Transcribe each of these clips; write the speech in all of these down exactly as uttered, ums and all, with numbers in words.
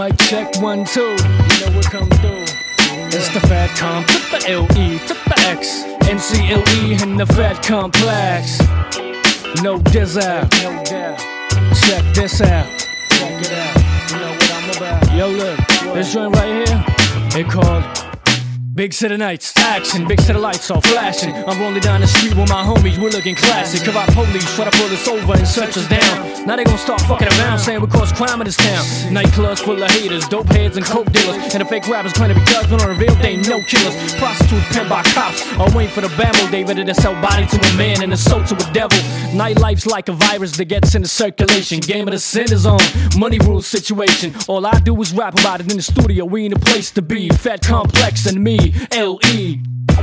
Mic check one, two. You know what come through. It's the Fat Comp, took the L E, took the X. N C L E in the Fat Complex. No dizzle, no doubt. Check this out. Check it out. You know what I'm about. Yo, look, this joint right here, it called Big City Nights, action, big city lights all flashing. I'm rolling down the street with my homies, we're looking classic. Corrupt police try to pull us over and search us down. Now they gon' start fucking around, saying we cause crime in this town. Nightclubs full of haters, dope heads and coke dealers. And the fake rappers claim to be thugs, but on the real they no killers. Prostitutes pinned by cops, all waiting for the bambo. They ready to sell body to a man and a soul to a devil. Nightlife's like a virus that gets into circulation. Game of the sin is on, money rules situation. All I do is rap about it in the studio, we in the place to be. Fat Complex and me, L E.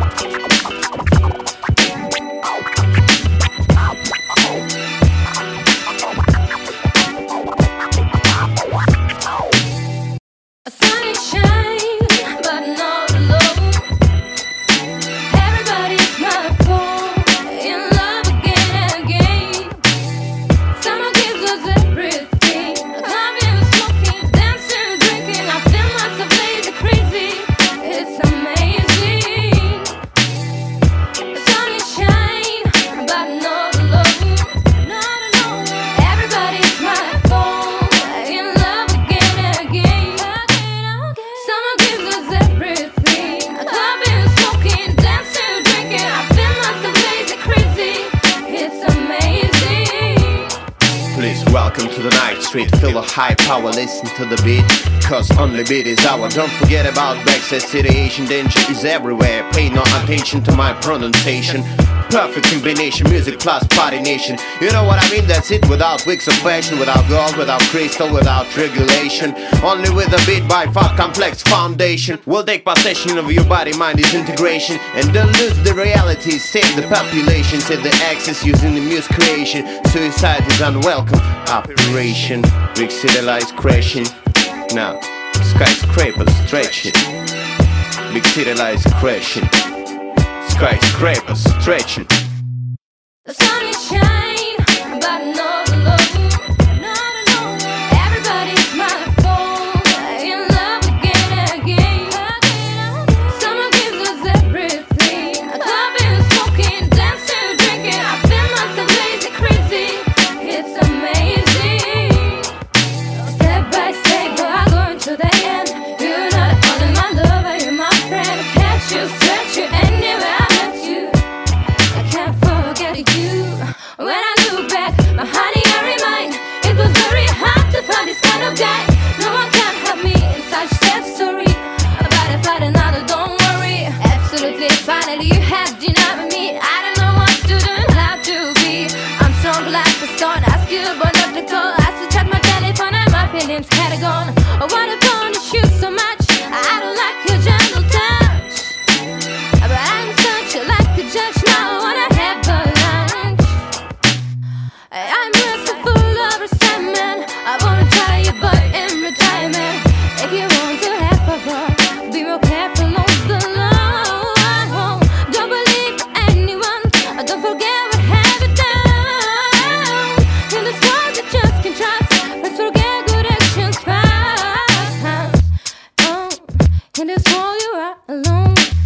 Welcome to the night street, feel a high power, listen to the beat, cause only beat is our. Don't forget about backside situation, danger is everywhere. Pay no attention to my pronunciation. Perfect combination, music plus party nation. You know what I mean, that's it, without wigs of fashion, without gold, without crystal, without regulation. Only with a beat by Fat Complex foundation. We'll take possession of your body, mind disintegration. And don't lose the reality, save the population. Save the access using the music creation. Suicide is unwelcome operation. Big city lights crashing. Now, skyscrapers stretching. Big city lights crashing. Skyscrapers stretching. The sun is shining, but no love, not alone. Everybody's smiling for in love again and again. Summer gives us everything. Clubbing, smoking, dancing, drinking. I feel myself lazy, crazy. It's amazing. Step by step, we're going to the end. You're not only my lover, you're my friend. I catch you, stretch you anywhere. When I look back, my honey, I remind, it was very hard to find this kind of guy. No one can help me in such sad story. About to find another, don't worry. Absolutely, finally you have denied me. I don't know what to do and how to be. I'm strong like a stone, ask you but not the call. I switch out my telephone and my feelings had gone. I wanna punish you so much, I don't like your gentle touch. But I'm such a like a judge, now I wanna have a I'm just full of resentment. I wanna try you, but in retirement. If you want to have power, be more careful on the low. Don't believe anyone. Don't forget what have you done. In this world you just can't trust. Let's forget good actions fast. Oh, in this world you are alone.